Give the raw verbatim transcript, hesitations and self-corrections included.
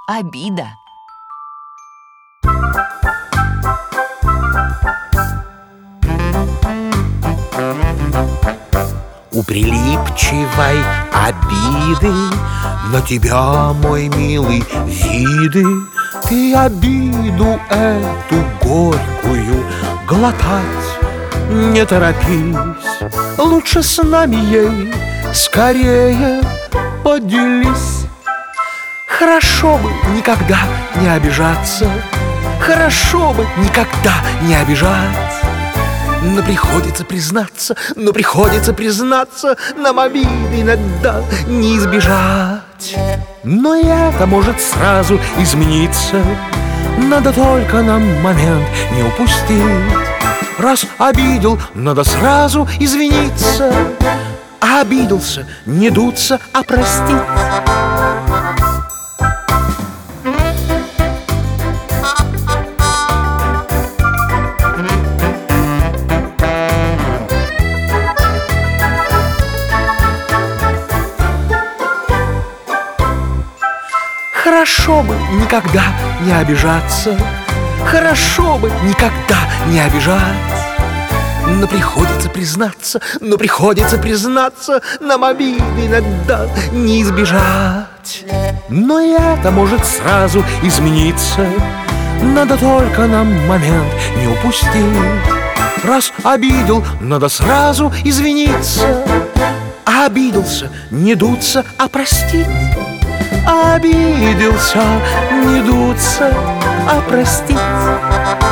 обида. У прилипчивой обиды на тебя, мой милый, виды. Ты обиду эту горькую глотать не торопись. Лучше с нами ей скорее поделись. Хорошо бы никогда не обижаться, хорошо бы никогда не обижать. Но приходится признаться, но приходится признаться, нам обиды иногда не избежать. Но и это может сразу измениться, надо только нам момент не упустить. Раз обидел, надо сразу извиниться, а обиделся, не дуться, а простить. Хорошо бы никогда не обижаться, хорошо бы никогда не обижать. Но приходится признаться, но приходится признаться, нам обиды иногда не избежать. Но и это может сразу измениться, надо только нам момент не упустить. Раз обидел, надо сразу извиниться, а обиделся, не дуться, а простить. Обиделся, не дуться, а простить.